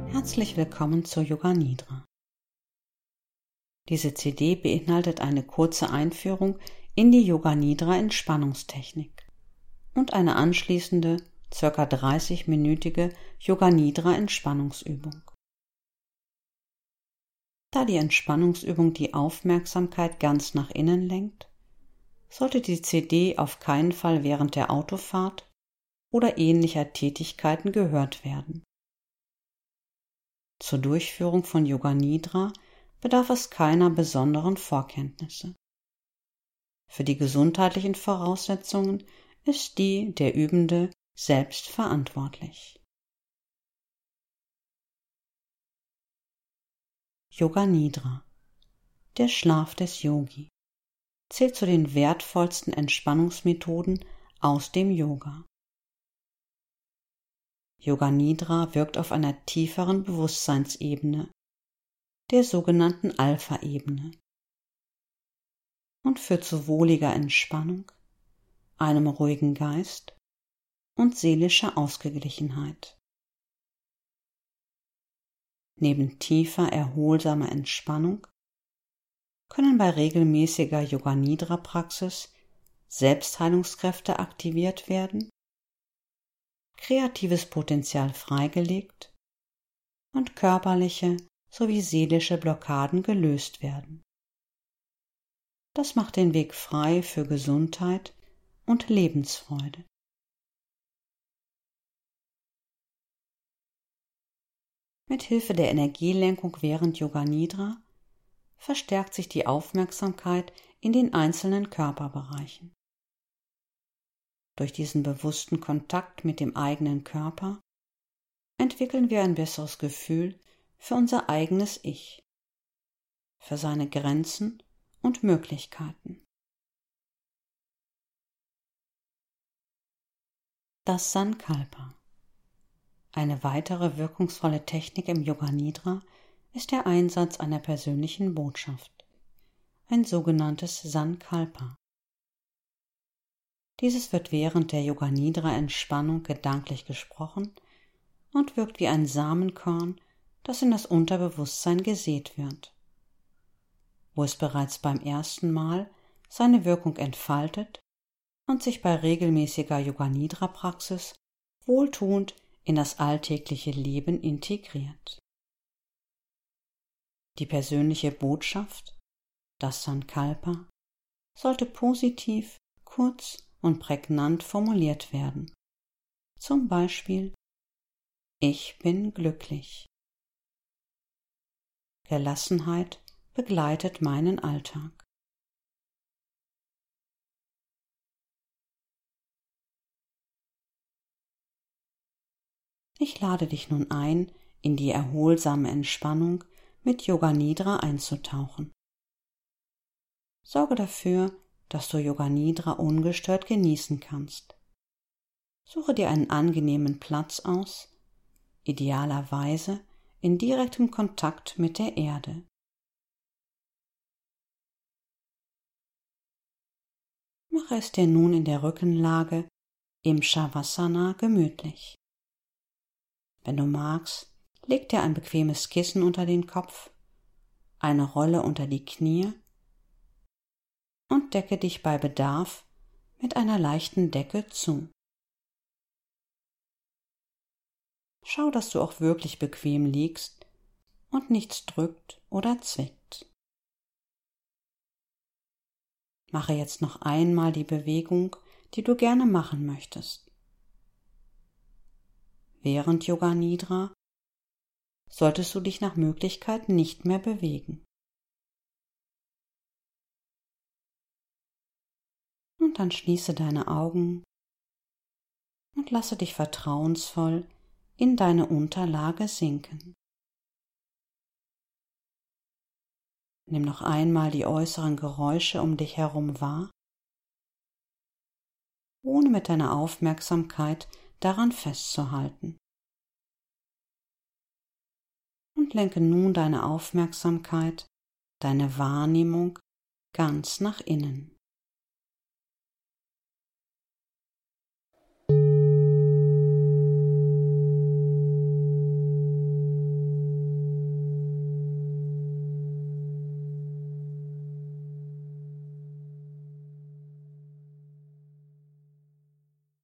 Herzlich willkommen zur Yoga Nidra. Diese CD beinhaltet eine kurze Einführung in die Yoga Nidra Entspannungstechnik und eine anschließende, ca. 30-minütige Yoga Nidra Entspannungsübung. Da die Entspannungsübung die Aufmerksamkeit ganz nach innen lenkt, sollte die CD auf keinen Fall während der Autofahrt oder ähnlicher Tätigkeiten gehört werden. Zur Durchführung von Yoga Nidra bedarf es keiner besonderen Vorkenntnisse. Für die gesundheitlichen Voraussetzungen ist die der Übende selbst verantwortlich. Yoga Nidra, der Schlaf des Yogi, zählt zu den wertvollsten Entspannungsmethoden aus dem Yoga. Yoga Nidra wirkt auf einer tieferen Bewusstseinsebene, der sogenannten Alpha-Ebene, und führt zu wohliger Entspannung, einem ruhigen Geist und seelischer Ausgeglichenheit. Neben tiefer, erholsamer Entspannung können bei regelmäßiger Yoga-Nidra-Praxis Selbstheilungskräfte aktiviert werden, kreatives Potenzial freigelegt und körperliche sowie seelische Blockaden gelöst werden. Das macht den Weg frei für Gesundheit und Lebensfreude. Mit Hilfe der Energielenkung während Yoga Nidra verstärkt sich die Aufmerksamkeit in den einzelnen Körperbereichen. Durch diesen bewussten Kontakt mit dem eigenen Körper entwickeln wir ein besseres Gefühl für unser eigenes Ich, für seine Grenzen und Möglichkeiten. Das Sankalpa. Eine weitere wirkungsvolle Technik im Yoga Nidra ist der Einsatz einer persönlichen Botschaft, ein sogenanntes Sankalpa. Dieses wird während der Yoga Nidra Entspannung gedanklich gesprochen und wirkt wie ein Samenkorn, das in das Unterbewusstsein gesät wird, wo es bereits beim ersten Mal seine Wirkung entfaltet und sich bei regelmäßiger Yoga Nidra Praxis wohltuend in das alltägliche Leben integriert. Die persönliche Botschaft, das Sankalpa, sollte positiv, kurz und prägnant formuliert werden. Zum Beispiel: Ich bin glücklich. Gelassenheit begleitet meinen Alltag. Ich lade dich nun ein, in die erholsame Entspannung mit Yoga Nidra einzutauchen. Sorge dafür, dass du Yoga Nidra ungestört genießen kannst. Suche dir einen angenehmen Platz aus, idealerweise in direktem Kontakt mit der Erde. Mache es dir nun in der Rückenlage im Shavasana gemütlich. Wenn du magst, leg dir ein bequemes Kissen unter den Kopf, eine Rolle unter die Knie und decke dich bei Bedarf mit einer leichten Decke zu. Schau, dass du auch wirklich bequem liegst und nichts drückt oder zwickt. Mache jetzt noch einmal die Bewegung, die du gerne machen möchtest. Während Yoga Nidra solltest du dich nach Möglichkeit nicht mehr bewegen. Und dann schließe deine Augen und lasse dich vertrauensvoll in deine Unterlage sinken. Nimm noch einmal die äußeren Geräusche um dich herum wahr, ohne mit deiner Aufmerksamkeit daran festzuhalten. Und lenke nun deine Aufmerksamkeit, deine Wahrnehmung ganz nach innen.